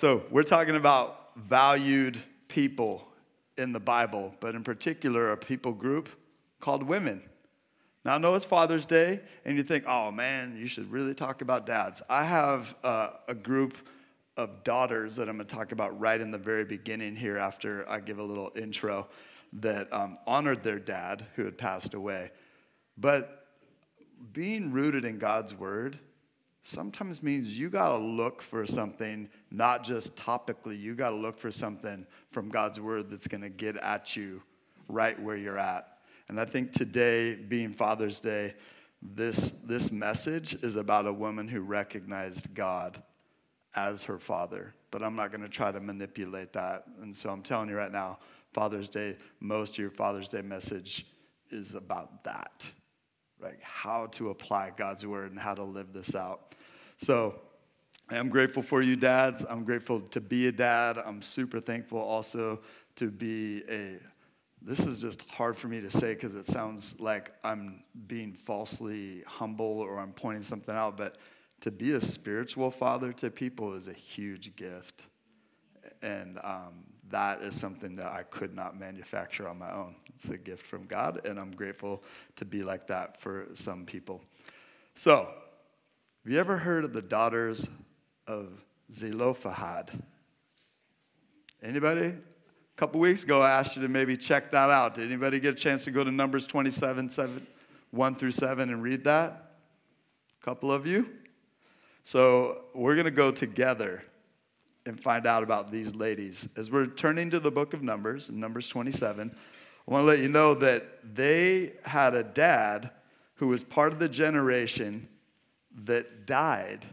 So we're talking about valued people in the Bible, but in particular a people group called women. Now I know it's Father's Day, and you think, oh man, you should really talk about dads. I have a group of daughters that I'm going to talk about right in the very beginning here after I give a little intro that honored their dad who had passed away. But being rooted in God's word sometimes means you got to look for something, not just topically. You got to look for something from God's word that's going to get at you right where you're at. And I think today, being Father's Day, this message is about a woman who recognized God as her father. But I'm not going to try to manipulate that. And so I'm telling you right now, Father's Day, most of your Father's Day message is about that. Right? How to apply God's word and how to live this out. So I'm grateful for you dads. I'm grateful to be a dad. I'm super thankful also to be this is just hard for me to say because it sounds like I'm being falsely humble or I'm pointing something out, but to be a spiritual father to people is a huge gift. And that is something that I could not manufacture on my own. It's a gift from God, and I'm grateful to be like that for some people. So, have you ever heard of the daughters of Zelophehad? Anybody? A couple weeks ago, I asked you to maybe check that out. Did anybody get a chance to go to Numbers 27, 1 through 7 and read that? A couple of you? So, we're going to go together and find out about these ladies. As we're turning to the book of Numbers, in Numbers 27, I want to let you know that they had a dad who was part of the generation that died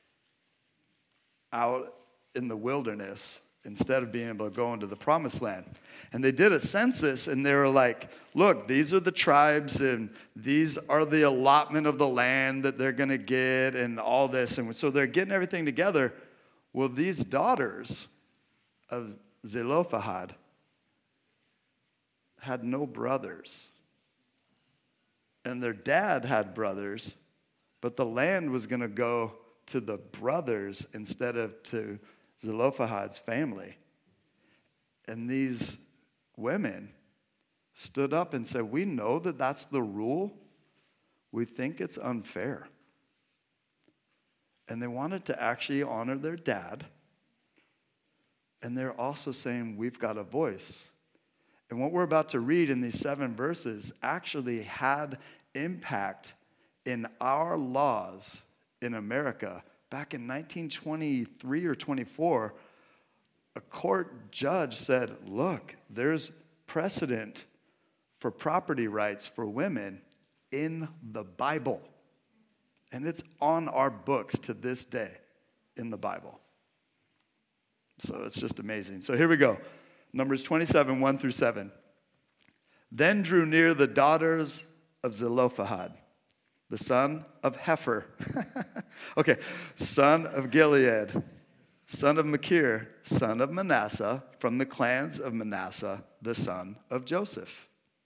out in the wilderness instead of being able to go into the promised land. And they did a census, and they were like, look, these are the tribes, and these are the allotment of the land that they're going to get, and all this. And so they're getting everything together. Well, these daughters of Zelophehad had no brothers. And their dad had brothers, but the land was going to go to the brothers instead of to Zelophehad's family. And these women stood up and said, we know that that's the rule. We think it's unfair. And they wanted to actually honor their dad. And they're also saying, we've got a voice. And what we're about to read in these 7 verses actually had impact in our laws in America. Back in 1923 or 24, a court judge said, look, there's precedent for property rights for women in the Bible. And it's on our books to this day in the Bible. So it's just amazing. So here we go. Numbers 27, 1 through 7. Then drew near the daughters of Zelophehad, the son of Hepher. Okay, son of Gilead, son of Machir, son of Manasseh, from the clans of Manasseh, the son of Joseph.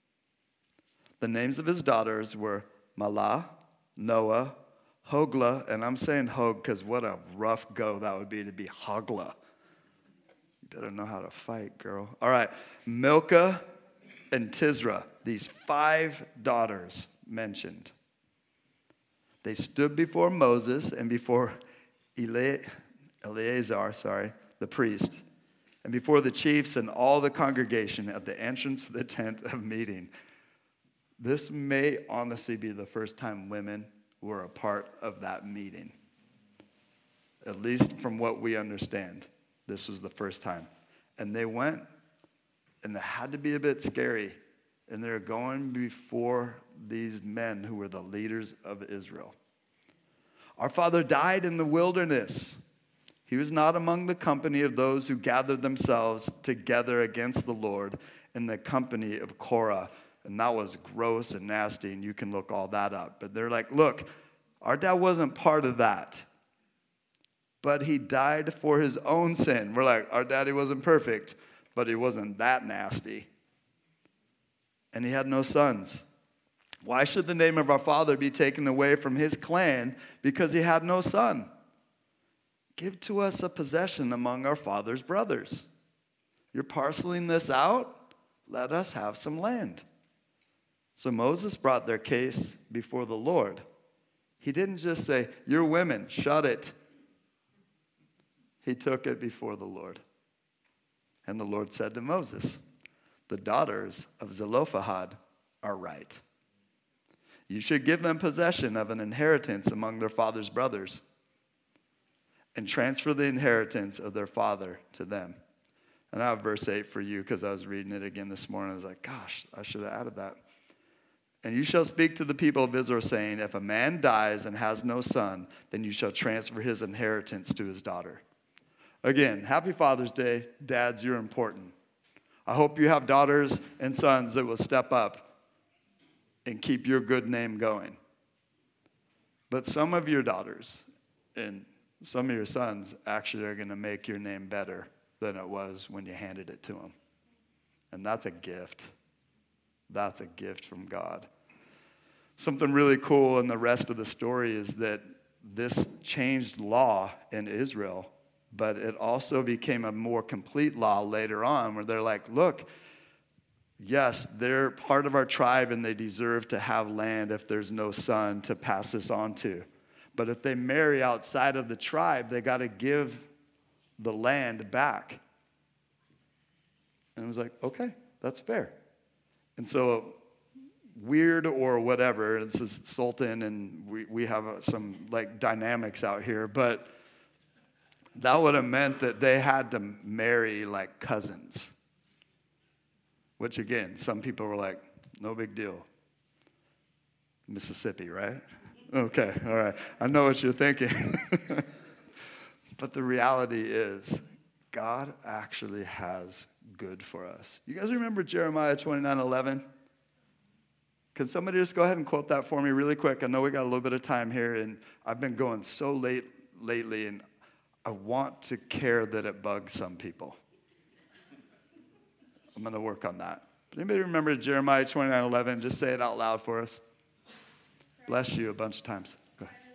The names of his daughters were Mahlah, Noah, Hoglah, and I'm saying Hog because what a rough go that would be to be Hoglah. You better know how to fight, girl. All right, Milcah and Tisra, these 5 daughters mentioned. They stood before Moses and before Eleazar, the priest, and before the chiefs and all the congregation at the entrance of the tent of meeting. This may honestly be the first time women were a part of that meeting. At least from what we understand, this was the first time. And they went, and it had to be a bit scary. And they're going before these men who were the leaders of Israel. Our father died in the wilderness. He was not among the company of those who gathered themselves together against the Lord in the company of Korah. And that was gross and nasty, and you can look all that up. But they're like, look, our dad wasn't part of that. But he died for his own sin. We're like, our daddy wasn't perfect, but he wasn't that nasty. And he had no sons. Why should the name of our father be taken away from his clan because he had no son? give to us a possession among our father's brothers. You're parceling this out? Let us have some land. So Moses brought their case before the Lord. He didn't just say, you're women, shut it. He took it before the Lord. And the Lord said to Moses, the daughters of Zelophehad are right. You should give them possession of an inheritance among their father's brothers and transfer the inheritance of their father to them. And I have verse 8 for you because I was reading it again this morning. I was like, gosh, I should have added that. And you shall speak to the people of Israel, saying, if a man dies and has no son, then you shall transfer his inheritance to his daughter. Again, happy Father's Day. Dads, you're important. I hope you have daughters and sons that will step up and keep your good name going. But some of your daughters and some of your sons actually are going to make your name better than it was when you handed it to them. And that's a gift. That's a gift from God. Something really cool in the rest of the story is that this changed law in Israel, but it also became a more complete law later on where they're like, look, yes, they're part of our tribe and they deserve to have land if there's no son to pass this on to. But if they marry outside of the tribe, they got to give the land back. And it was like, okay, that's fair. And so weird or whatever, this is Sultan and we have some like dynamics out here, but that would have meant that they had to marry like cousins. Which again, some people were like, no big deal. Mississippi, right? Okay, all right. I know what you're thinking. But the reality is, God actually has good for us. You guys remember Jeremiah 29:11? Can somebody just go ahead and quote that for me really quick? I know we got a little bit of time here, and I've been going so late lately, and I want to care that it bugs some people. I'm going to work on that. But anybody remember Jeremiah 29:11? Just say it out loud for us. Bless you a bunch of times. Go ahead.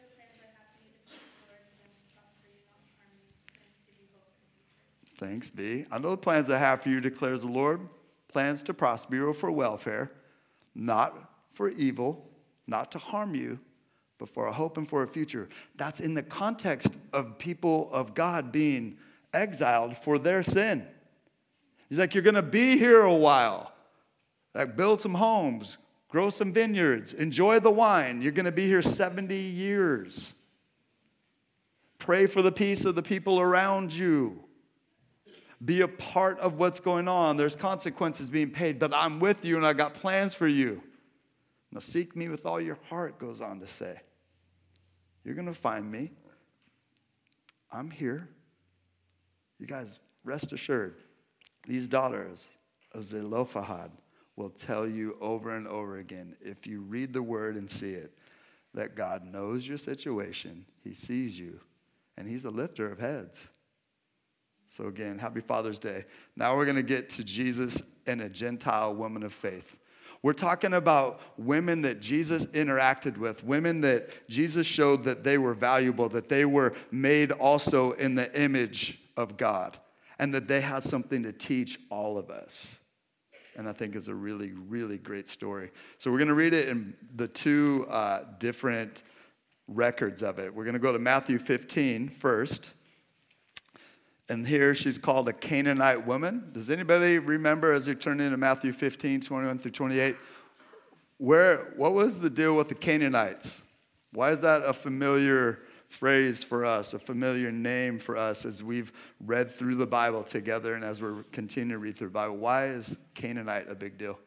Thanks be. I know the plans I have for you, declares the Lord. Plans to prosper you for welfare, not for evil, not to harm you, but for a hope and for a future. That's in the context of people of God being exiled for their sin. He's like, you're going to be here a while. Like, build some homes, grow some vineyards, enjoy the wine. You're going to be here 70 years. Pray for the peace of the people around you. Be a part of what's going on. There's consequences being paid, but I'm with you and I got plans for you. Now seek me with all your heart, goes on to say. You're going to find me. I'm here. You guys, rest assured, these daughters of Zelophehad will tell you over and over again, if you read the word and see it, that God knows your situation, he sees you, and he's the lifter of heads. So again, happy Father's Day. Now we're going to get to Jesus and a Gentile woman of faith. We're talking about women that Jesus interacted with, women that Jesus showed that they were valuable, that they were made also in the image of God, and that they had something to teach all of us. And I think it's a really, really great story. So we're going to read it in the two different records of it. We're going to go to Matthew 15 first. And here she's called a Canaanite woman. Does anybody remember as you turn into Matthew 15, 21 through 28? What was the deal with the Canaanites? Why is that a familiar phrase for us, a familiar name for us as we've read through the Bible together and as we're continuing to read through the Bible? Why is Canaanite a big deal?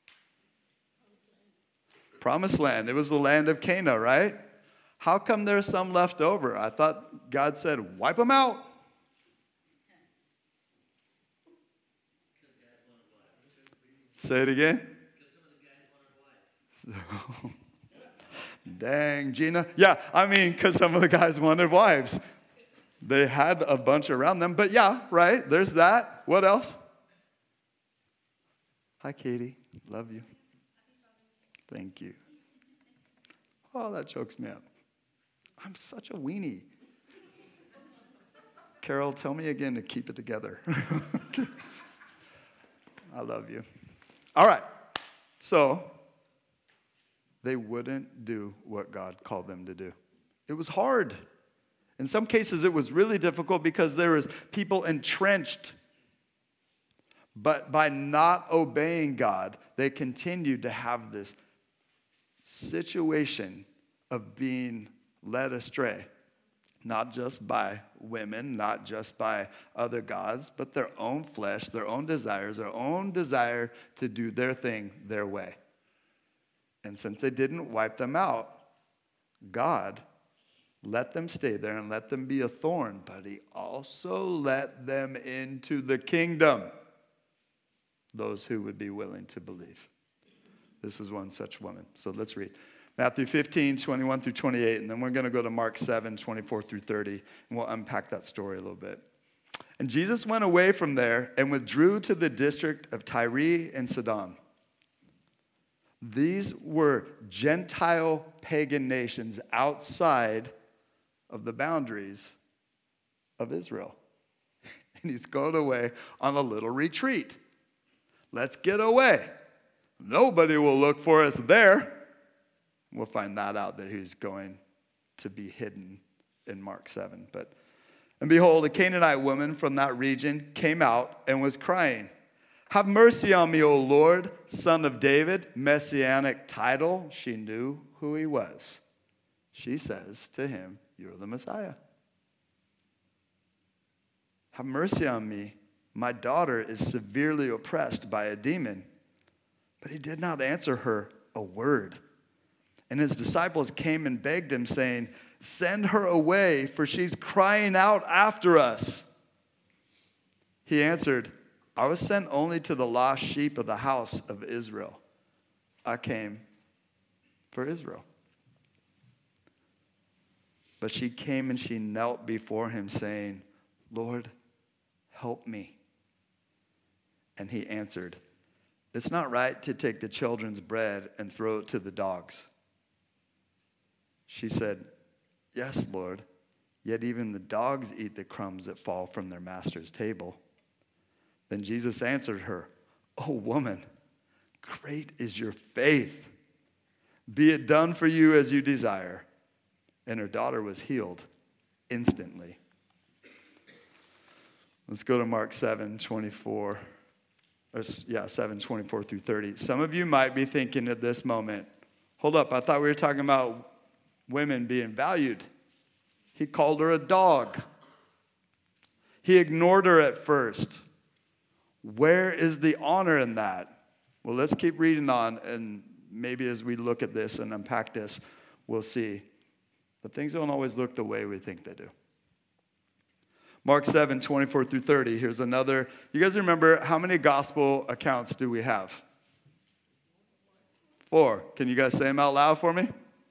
Promised land. It was the land of Canaan, right? How come there's some left over? I thought God said, wipe them out. Say it again. Dang, Gina. Yeah, I mean, because some of the guys wanted wives. They had a bunch around them. But yeah, right, there's that. What else? Hi, Katie. Love you. Thank you. Oh, that chokes me up. I'm such a weenie. Carol, tell me again to keep it together. Okay. I love you. All right. So they wouldn't do what God called them to do. It was hard. In some cases, it was really difficult because there was people entrenched. But by not obeying God, they continued to have this situation of being led astray. Not just by women, not just by other gods, but their own flesh, their own desires, their own desire to do their thing their way. And since they didn't wipe them out, God let them stay there and let them be a thorn, but he also let them into the kingdom, those who would be willing to believe. This is one such woman. So let's read. Matthew 15, 21 through 28, and then we're going to go to Mark 7, 24 through 30, and we'll unpack that story a little bit. And Jesus went away from there and withdrew to the district of Tyre and Sidon. These were Gentile pagan nations outside of the boundaries of Israel. And he's going away on a little retreat. Let's get away. Nobody will look for us there. We'll find that out, that he's going to be hidden in Mark 7. And behold, a Canaanite woman from that region came out and was crying, "Have mercy on me, O Lord, Son of David." Messianic title. She knew who he was. She says to him, "You're the Messiah. Have mercy on me. My daughter is severely oppressed by a demon." But he did not answer her a word. And his disciples came and begged him, saying, "Send her away, for she's crying out after us." He answered, "I was sent only to the lost sheep of the house of Israel. I came for Israel." But she came and she knelt before him, saying, "Lord, help me." And he answered, "It's not right to take the children's bread and throw it to the dogs." She said, "Yes, Lord, yet even the dogs eat the crumbs that fall from their master's table." Then Jesus answered her, "O woman, great is your faith. Be it done for you as you desire." And her daughter was healed instantly. Let's go to Mark 7, 24 through 30. Some of you might be thinking at this moment, hold up, I thought we were talking about women being valued. He called her a dog. He ignored her at first. Where is the honor in that? Well, let's keep reading on, and maybe as we look at this and unpack this, we'll see that things don't always look the way we think they do. Mark 7, 24 through 30. Here's another. You guys remember, how many gospel accounts do we have? 4. Can you guys say them out loud for me?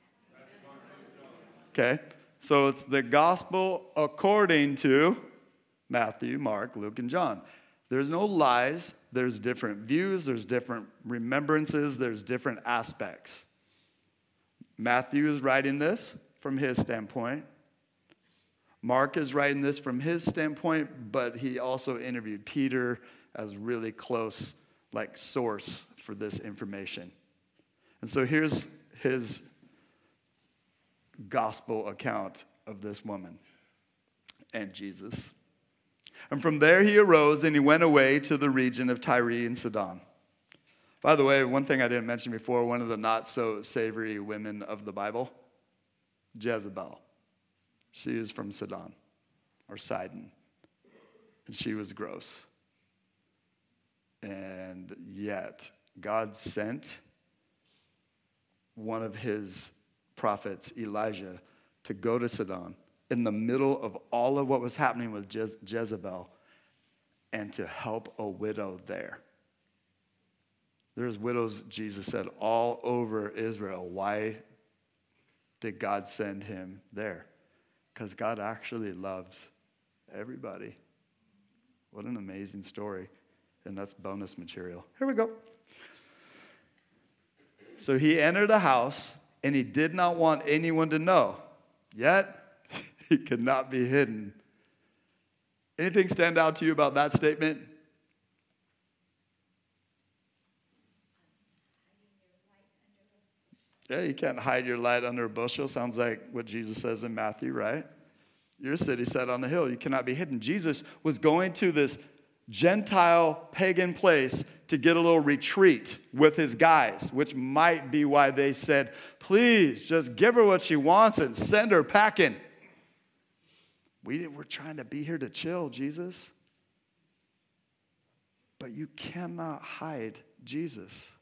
Okay. So it's the gospel according to Matthew, Mark, Luke, and John. There's no lies. There's different views. There's different remembrances. There's different aspects. Matthew is writing this from his standpoint. Mark is writing this from his standpoint, but he also interviewed Peter as really close, source for this information. And so here's his gospel account of this woman and Jesus. "And from there he arose and he went away to the region of Tyre and Sidon." By the way, one thing I didn't mention before, one of the not so savory women of the Bible, Jezebel. She is from Sidon, or Sidon, and she was gross. And yet, God sent one of his prophets, Elijah, to go to Sidon in the middle of all of what was happening with Jezebel and to help a widow there. There's widows, Jesus said, all over Israel. Why did God send him there? Because God actually loves everybody. What an amazing story. And that's bonus material. Here we go. So he entered a house, and he did not want anyone to know. Yet, he could not be hidden. Anything stand out to you about that statement? Yeah, you can't hide your light under a bushel. Sounds like what Jesus says in Matthew, right? Your city set on a hill. You cannot be hidden. Jesus was going to this Gentile pagan place to get a little retreat with his guys, which might be why they said, please just give her what she wants and send her packing. We're trying to be here to chill, Jesus. But you cannot hide Jesus.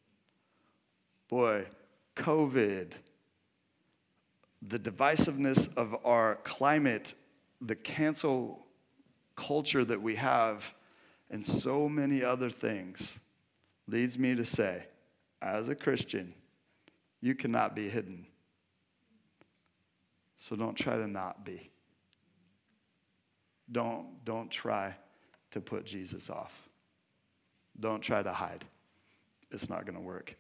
Boy, COVID, the divisiveness of our climate, the cancel culture that we have, and so many other things leads me to say, as a Christian, you cannot be hidden. So don't try to not be. Don't try to put Jesus off. Don't try to hide. It's not going to work.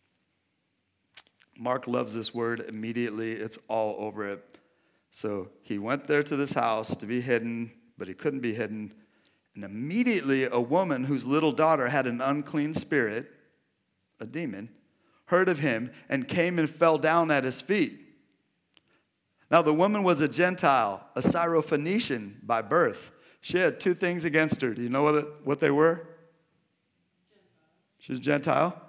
Mark loves this word immediately. It's all over it. So he went there to this house to be hidden, but he couldn't be hidden. And immediately a woman whose little daughter had an unclean spirit, a demon, heard of him and came and fell down at his feet. Now the woman was a Gentile, a Syrophoenician by birth. She had two things against her. Do you know what they were? She was Gentile.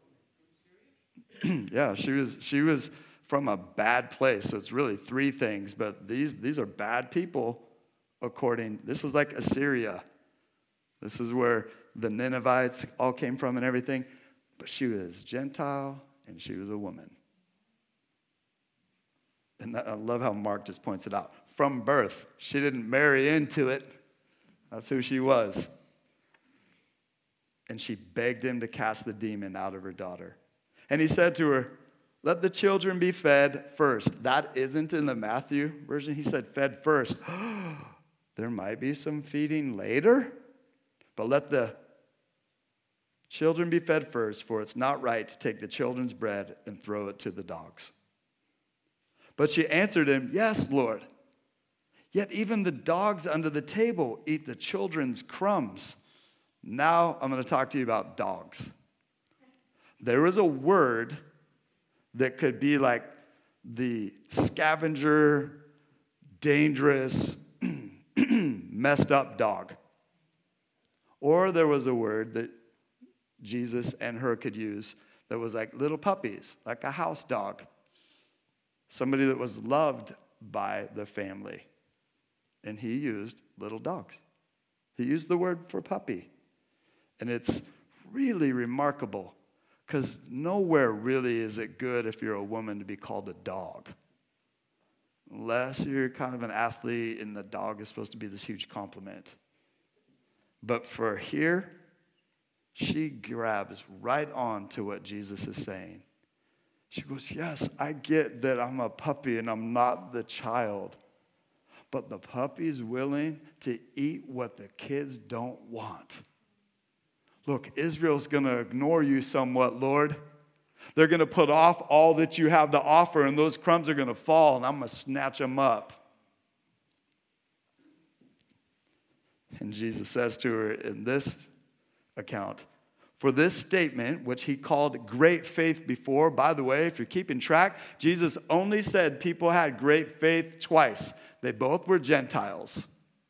Yeah, she was from a bad place. So it's really three things, but these are bad people this is like Assyria. This is where the Ninevites all came from and everything. But she was Gentile and she was a woman. And I love how Mark just points it out. From birth, she didn't marry into it. That's who she was. And she begged him to cast the demon out of her daughter. And he said to her, let the children be fed first. That isn't in the Matthew version. He said fed first. There might be some feeding later, but let the children be fed first, for it's not right to take the children's bread and throw it to the dogs. But she answered him, yes, Lord. Yet even the dogs under the table eat the children's crumbs. Now I'm going to talk to you about dogs. There was a word that could be like the scavenger, dangerous, messed up dog. Or there was a word that Jesus and her could use that was like little puppies, like a house dog. Somebody that was loved by the family. And he used little dogs. He used the word for puppy. And it's really remarkable because nowhere really is it good if you're a woman to be called a dog. Unless you're kind of an athlete and the dog is supposed to be this huge compliment. But for here, she grabs right on to what Jesus is saying. She goes, yes, I get that I'm a puppy and I'm not the child. But the puppy's willing to eat what the kids don't want. Look, Israel's going to ignore you somewhat, Lord. They're going to put off all that you have to offer, and those crumbs are going to fall, and I'm going to snatch them up. And Jesus says to her in this account, for this statement, which he called great faith before, by the way, if you're keeping track, Jesus only said people had great faith twice. They both were Gentiles.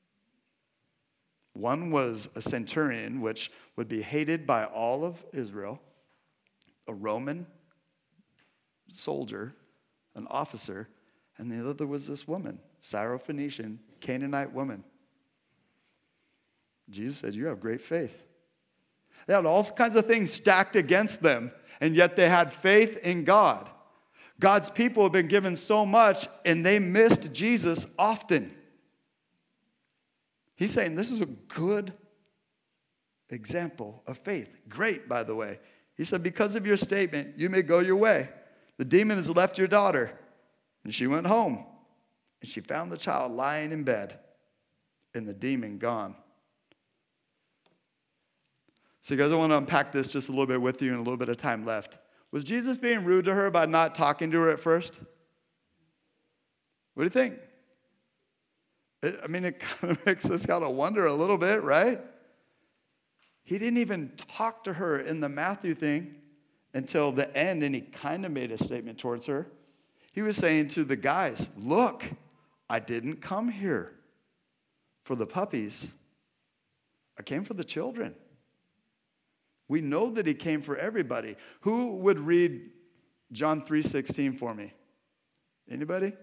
One was a centurion, which would be hated by all of Israel, a Roman soldier, an officer, and the other was this woman, Syrophoenician, Canaanite woman. Jesus said, you have great faith. They had all kinds of things stacked against them, and yet they had faith in God. God's people have been given so much, and they missed Jesus often. He's saying this is a good example of faith. Great, by the way. He said, because of your statement, you may go your way. The demon has left your daughter. And she went home, and she found the child lying in bed, and the demon gone. So, guys, I want to unpack this just a little bit with you in a little bit of time left. Was Jesus being rude to her by not talking to her at first? What do you think? It kind of makes us kind of wonder a little bit, right? He didn't even talk to her in the Matthew thing until the end, and he kind of made a statement towards her. He was saying to the guys, look, I didn't come here for the puppies. I came for the children. We know that he came for everybody. Who would read John 3:16 for me? Anybody?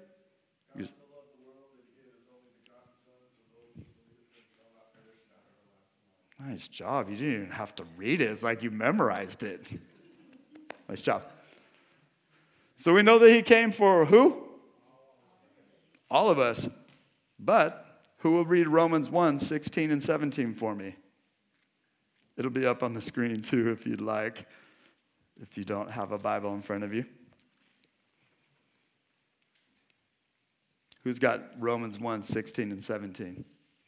Nice job. You didn't even have to read it. It's like you memorized it. Nice job. So we know that he came for who? All of us. But who will read Romans 1:16 and 17 for me? It'll be up on the screen too if you'd like, if you don't have a Bible in front of you. Who's got Romans 1:16 and 17?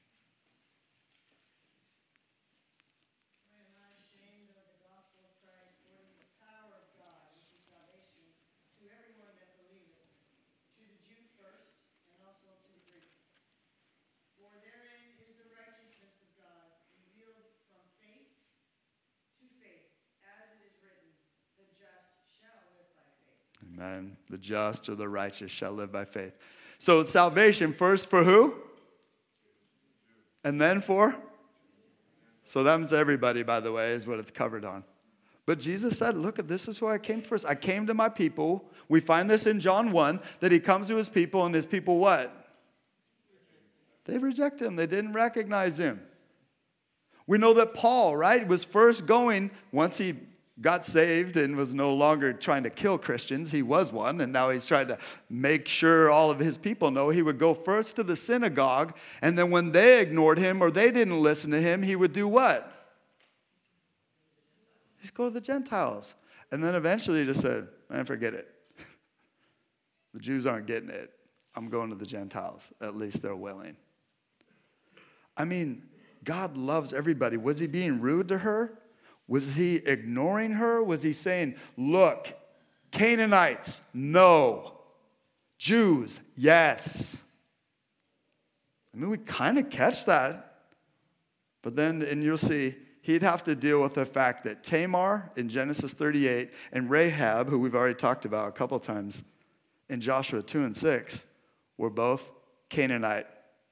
Amen. The just or the righteous shall live by faith. So salvation first for who? And then for? So that's everybody, by the way, is what it's covered on. But Jesus said, look, this is who I came first. I came to my people. We find this in John 1, that he comes to his people, and his people what? They reject him. They didn't recognize him. We know that Paul, right, was first going, once he got saved and was no longer trying to kill Christians. He was one, and now he's trying to make sure all of his people know. He would go first to the synagogue, and then when they ignored him or they didn't listen to him, he would do what? He'd go to the Gentiles. And then eventually he just said, man, forget it. The Jews aren't getting it. I'm going to the Gentiles. At least they're willing. God loves everybody. Was he being rude to her? Was he ignoring her? Was he saying, look, Canaanites, no. Jews, yes. We kind of catch that. But then, and you'll see, he'd have to deal with the fact that Tamar in Genesis 38 and Rahab, who we've already talked about a couple times in Joshua 2 and 6, were both Canaanite.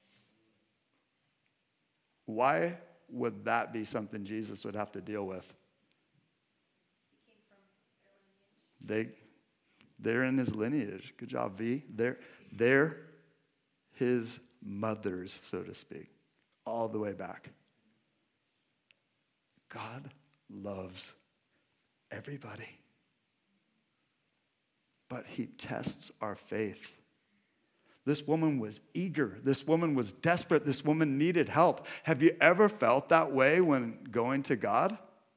Why would that be something Jesus would have to deal with? They're in his lineage. Good job, V. They're his mothers, so to speak, all the way back. God loves everybody. But he tests our faith. This woman was eager. This woman was desperate. This woman needed help. Have you ever felt that way when going to God?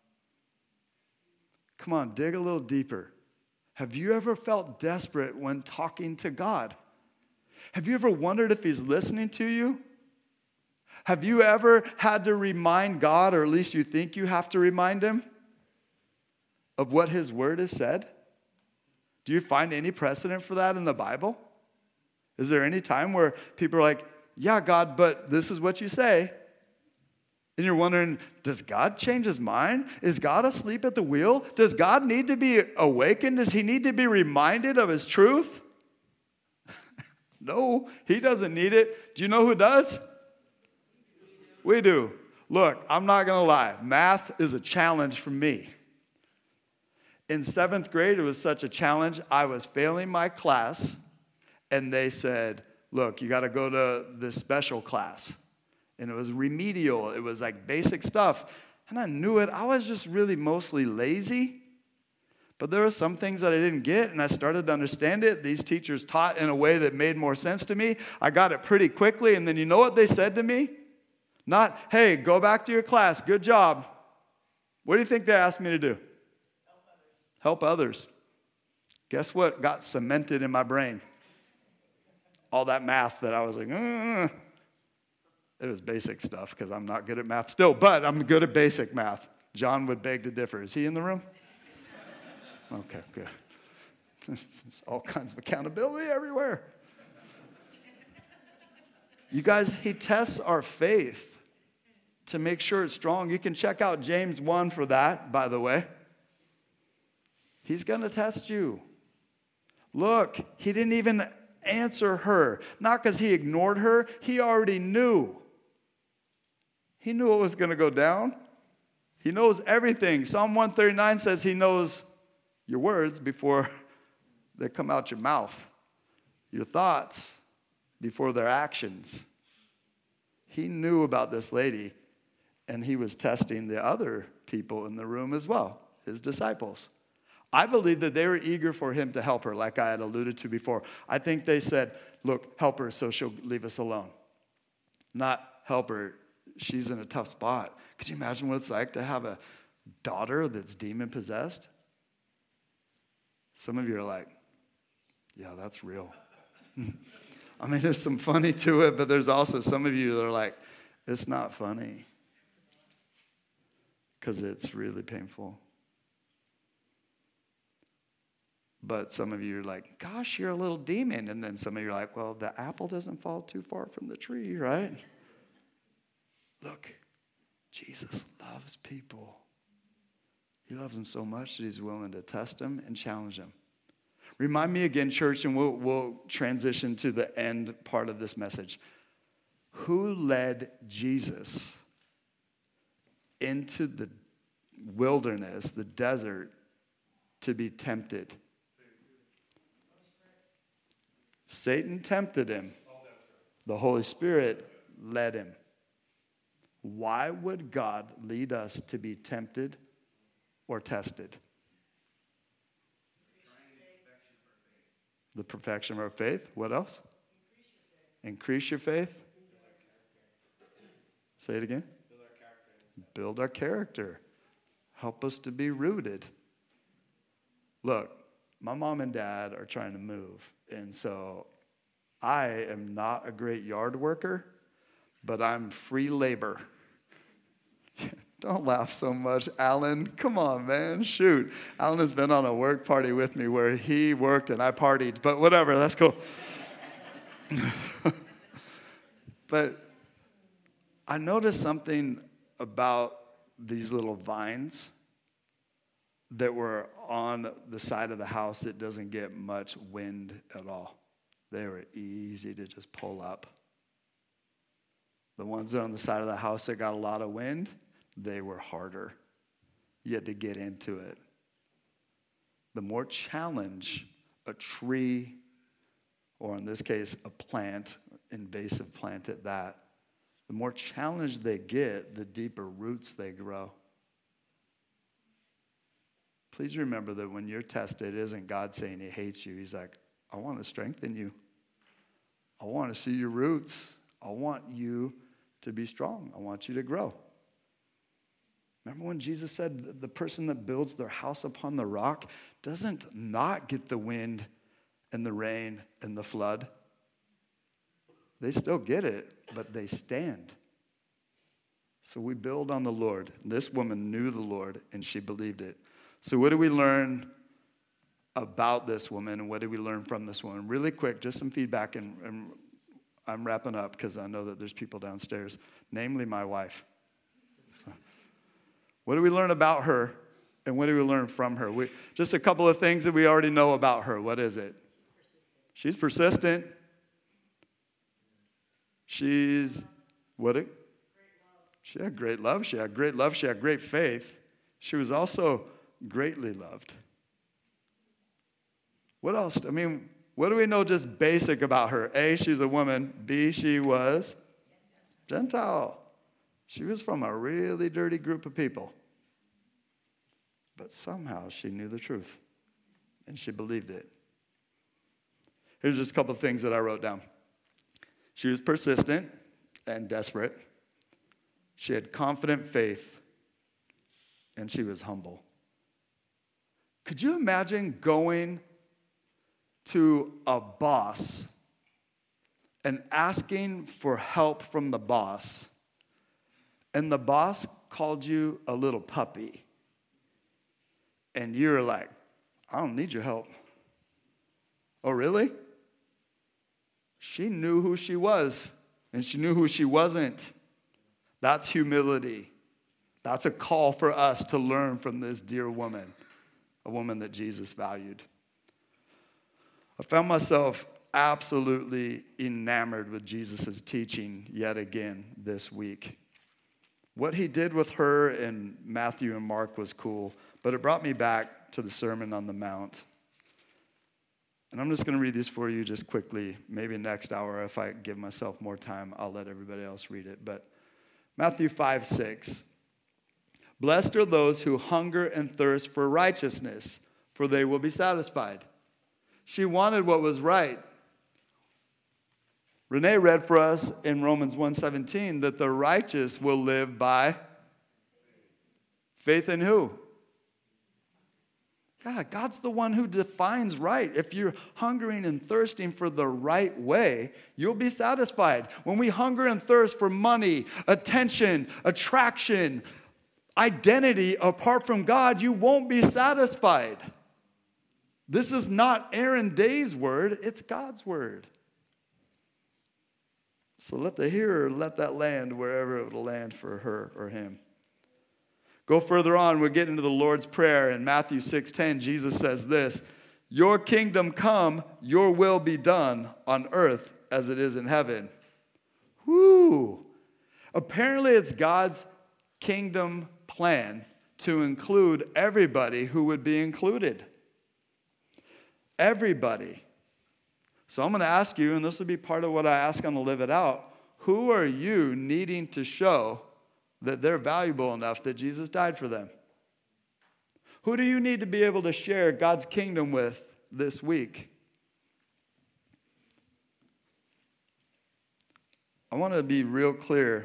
Come on, dig a little deeper. Have you ever felt desperate when talking to God? Have you ever wondered if he's listening to you? Have you ever had to remind God, or at least you think you have to remind him, of what his word has said? Do you find any precedent for that in the Bible? Is there any time where people are like, yeah, God, but this is what you say? And you're wondering, does God change his mind? Is God asleep at the wheel? Does God need to be awakened? Does he need to be reminded of his truth? No, he doesn't need it. Do you know who does? We do. Look, I'm not going to lie. Math is a challenge for me. In 7th grade, it was such a challenge. I was failing my class, and they said, look, you got to go to this special class. And it was remedial. It was like basic stuff. And I knew it. I was just really mostly lazy. But there were some things that I didn't get, and I started to understand it. These teachers taught in a way that made more sense to me. I got it pretty quickly, and then you know what they said to me? Not, hey, go back to your class. Good job. What do you think they asked me to do? Help others. Guess what got cemented in my brain? All that math that I was like, It was basic stuff because I'm not good at math still, but I'm good at basic math. John would beg to differ. Is he in the room? Okay, good. There's all kinds of accountability everywhere. You guys, he tests our faith to make sure it's strong. You can check out James 1 for that, by the way. He's going to test you. Look, he didn't even answer her. Not because he ignored her. He already knew. He knew what was going to go down. He knows everything. Psalm 139 says he knows your words before they come out your mouth, your thoughts before their actions. He knew about this lady, and he was testing the other people in the room as well, his disciples. I believe that they were eager for him to help her, like I had alluded to before. I think they said, look, help her so she'll leave us alone. Not help her, she's in a tough spot. Could you imagine what it's like to have a daughter that's demon-possessed? Some of you are like, yeah, that's real. I mean, there's some funny to it, but there's also some of you that are like, it's not funny because it's really painful. But some of you are like, gosh, you're a little demon. And then some of you are like, well, the apple doesn't fall too far from the tree, right? Look, Jesus loves people. He loves them so much that he's willing to test them and challenge them. Remind me again, church, and we'll transition to the end part of this message. Who led Jesus into the wilderness, the desert, to be tempted? Satan tempted him. The Holy Spirit led him. Why would God lead us to be tempted or tested? The perfection of our faith. What else? Increase your faith. Say it again. Build our character. Help us to be rooted. Look, my mom and dad are trying to move, and so I am not a great yard worker, but I'm free labor. Don't laugh so much, Alan. Come on, man. Shoot. Alan has been on a work party with me where he worked and I partied, but whatever, that's cool. But I noticed something about these little vines that were on the side of the house that doesn't get much wind at all. They were easy to just pull up. The ones that are on the side of the house that got a lot of wind, they were harder. You had to get into it. The more challenge a tree, or in this case, a plant, invasive plant at that, the more challenge they get, the deeper roots they grow. Please remember that when you're tested, it isn't God saying he hates you. He's like, I want to strengthen you. I want to see your roots. I want you to be strong. I want you to grow. Remember when Jesus said the person that builds their house upon the rock doesn't not get the wind and the rain and the flood. They still get it, but they stand. So we build on the Lord. This woman knew the Lord, and she believed it. So what do we learn about this woman, and what do we learn from this woman? Really quick, just some feedback, and I'm wrapping up because I know that there's people downstairs, namely my wife. So, what do we learn about her, and what do we learn from her? Just a couple of things that we already know about her. What is it? She's persistent. She had great love. She had great love. She had great faith. She was also greatly loved. What else? I mean, what do we know just basic about her? A, she's a woman. B, she was Gentile. She was from a really dirty group of people. But somehow she knew the truth, and she believed it. Here's just a couple of things that I wrote down. She was persistent and desperate. She had confident faith, and she was humble. Could you imagine going to a boss and asking for help from the boss, and the boss called you a little puppy, and you're like, I don't need your help. Oh, really? She knew who she was. and she knew who she wasn't. That's humility. That's a call for us to learn from this dear woman, a woman that Jesus valued. I found myself absolutely enamored with Jesus' teaching yet again this week. What he did with her in Matthew and Mark was cool, but it brought me back to the Sermon on the Mount. And I'm just going to read these for you just quickly. Maybe next hour, if I give myself more time, I'll let everybody else read it. But Matthew 5:6. Blessed are those who hunger and thirst for righteousness, for they will be satisfied. She wanted what was right. Renee read for us in Romans 1:17 that the righteous will live by faith in who? Yeah, God's the one who defines right. If you're hungering and thirsting for the right way, you'll be satisfied. When we hunger and thirst for money, attention, attraction, identity apart from God, you won't be satisfied. This is not Aaron Day's word, it's God's word. So let the hearer let that land wherever it will land for her or him. Go further on, we're getting to the Lord's Prayer. In Matthew 6:10, Jesus says this, your kingdom come, your will be done on earth as it is in heaven. Whoo! Apparently it's God's kingdom plan to include everybody who would be included. Everybody. So I'm going to ask you, and this will be part of what I ask on the Live It Out, who are you needing to show that they're valuable enough that Jesus died for them? Who do you need to be able to share God's kingdom with this week? I want to be real clear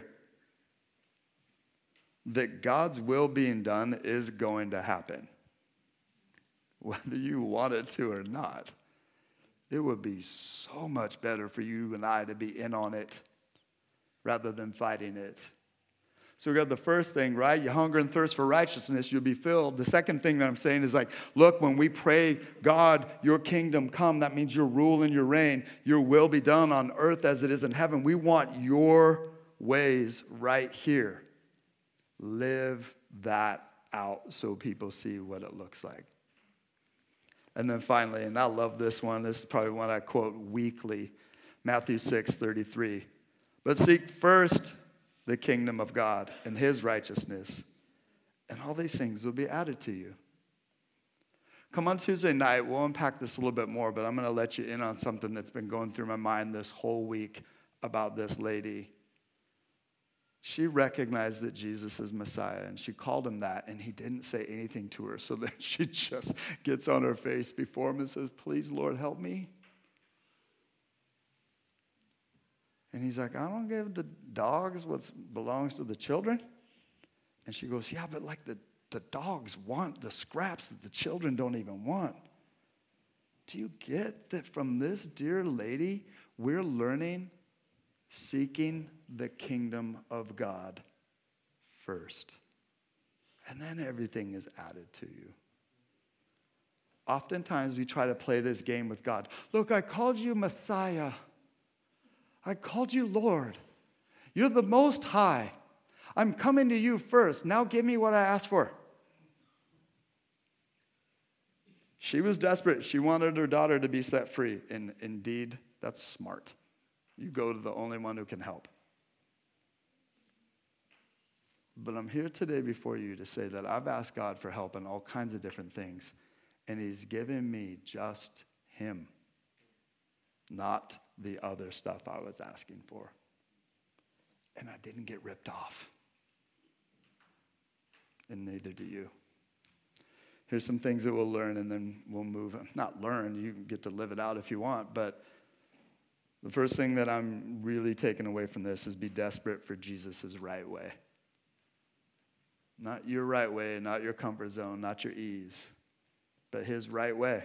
that God's will being done is going to happen, whether you want it to or not. It would be so much better for you and I to be in on it rather than fighting it. So we got the first thing, right? You hunger and thirst for righteousness, you'll be filled. The second thing that I'm saying is like, look, when we pray, God, your kingdom come, that means your rule and your reign, your will be done on earth as it is in heaven. We want your ways right here. Live that out so people see what it looks like. And then finally, and I love this one, this is probably one I quote weekly, Matthew 6:33. But seek first the kingdom of God and his righteousness, and all these things will be added to you. Come on Tuesday night, we'll unpack this a little bit more, but I'm going to let you in on something that's been going through my mind this whole week about this lady. She recognized that Jesus is Messiah, and she called him that, and he didn't say anything to her, so then she just gets on her face before him and says, please, Lord, help me. And he's like, I don't give the dogs what belongs to the children. And she goes, yeah, but like the dogs want the scraps that the children don't even want. Do you get that from this dear lady, we're learning seeking the kingdom of God first. And then everything is added to you. Oftentimes we try to play this game with God. Look, I called you Messiah. I called you Lord. You're the Most High. I'm coming to you first. Now give me what I asked for. She was desperate. She wanted her daughter to be set free. And indeed, that's smart. You go to the only one who can help. But I'm here today before you to say that I've asked God for help in all kinds of different things. And he's given me just him, not the other stuff I was asking for. And I didn't get ripped off. And neither do you. Here's some things that we'll learn, and then we'll move. Not learn, you can get to live it out if you want, but the first thing that I'm really taking away from this is be desperate for Jesus' right way. Not your right way, not your comfort zone, not your ease, but his right way.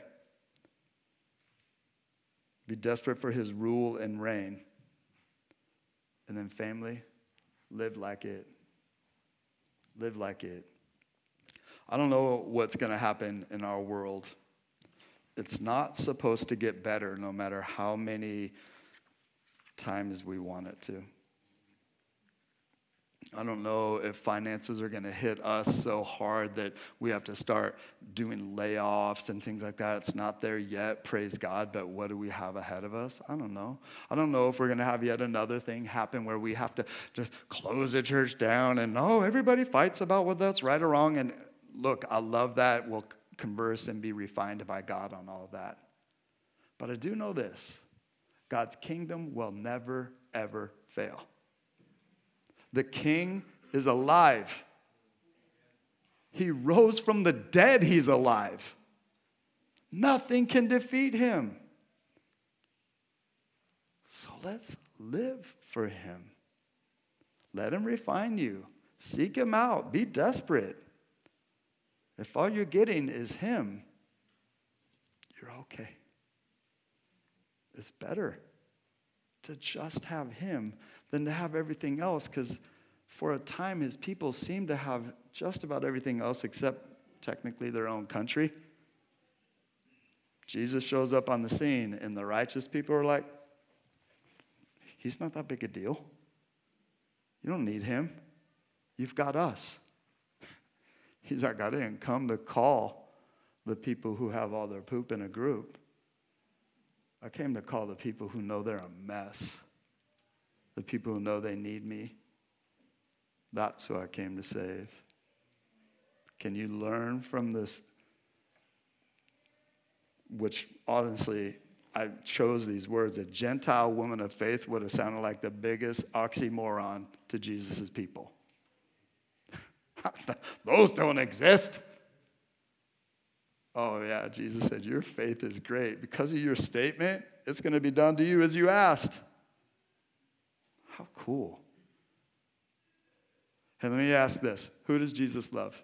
Be desperate for his rule and reign. And then family, live like it. Live like it. I don't know what's going to happen in our world. It's not supposed to get better no matter how many time as we want it to. I don't know if finances are going to hit us so hard that we have to start doing layoffs and things like that. It's not there yet, praise God, but what do we have ahead of us? I don't know. I don't know if we're going to have yet another thing happen where we have to just close the church down and, everybody fights about whether that's right or wrong. And look, I love that. We'll converse and be refined by God on all of that. But I do know this. God's kingdom will never, ever fail. The King is alive. He rose from the dead. He's alive. Nothing can defeat him. So let's live for him. Let him refine you. Seek him out. Be desperate. If all you're getting is him, you're okay. It's better to just have him than to have everything else, because for a time his people seemed to have just about everything else except technically their own country. Jesus shows up on the scene and the righteous people are like, he's not that big a deal. You don't need him. You've got us. He's like, I didn't come to call the people who have all their poop in a group. I came to call the people who know they're a mess. The people who know they need me. That's who I came to save. Can you learn from this? Which, honestly, I chose these words. A Gentile woman of faith would have sounded like the biggest oxymoron to Jesus' people. Those don't exist. Oh, yeah, Jesus said, your faith is great. Because of your statement, it's going to be done to you as you asked. How cool. Hey, let me ask this. Who does Jesus love?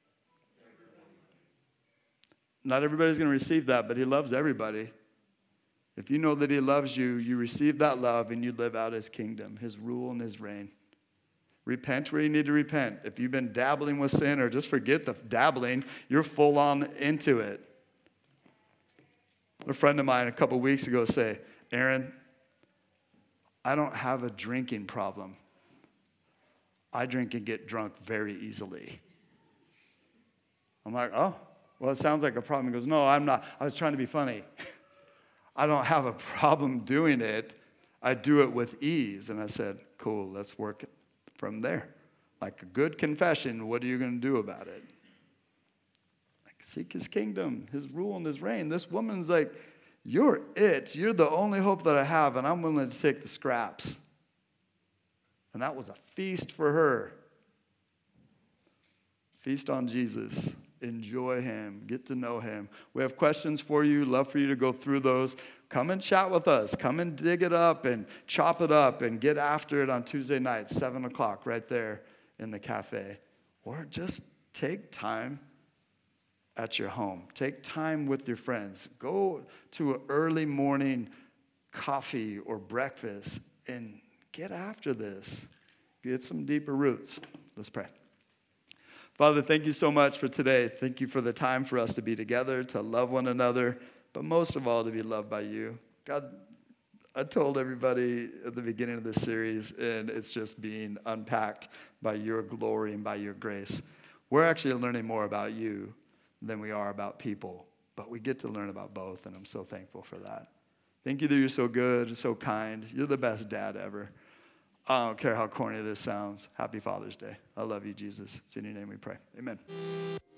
Not everybody's going to receive that, but he loves everybody. If you know that he loves you, you receive that love and you live out his kingdom, his rule and his reign. Repent where you need to repent. If you've been dabbling with sin, or just forget the dabbling, you're full on into it. A friend of mine a couple weeks ago said, Aaron, I don't have a drinking problem. I drink and get drunk very easily. I'm like, oh, well, it sounds like a problem. He goes, no, I'm not. I was trying to be funny. I don't have a problem doing it. I do it with ease. And I said, cool, let's work it from there. Like a good confession, what are you going to do about it? Like, seek his kingdom, his rule and his reign. This woman's like, you're it. You're the only hope that I have, and I'm willing to take the scraps. And that was a feast for her. Feast on Jesus. Enjoy him. Get to know him. We have questions for you. Love for you to go through those. Come and chat with us. Come and dig it up and chop it up and get after it on Tuesday night, 7 o'clock, right there in the cafe. Or just take time at your home. Take time with your friends. Go to an early morning coffee or breakfast and get after this. Get some deeper roots. Let's pray. Father, thank you so much for today. Thank you for the time for us to be together, to love one another, but most of all, to be loved by you. God, I told everybody at the beginning of this series, and it's just being unpacked by your glory and by your grace. We're actually learning more about you than we are about people, but we get to learn about both, and I'm so thankful for that. Thank you that you're so good, so kind. You're the best dad ever. I don't care how corny this sounds. Happy Father's Day. I love you, Jesus. It's in your name we pray. Amen.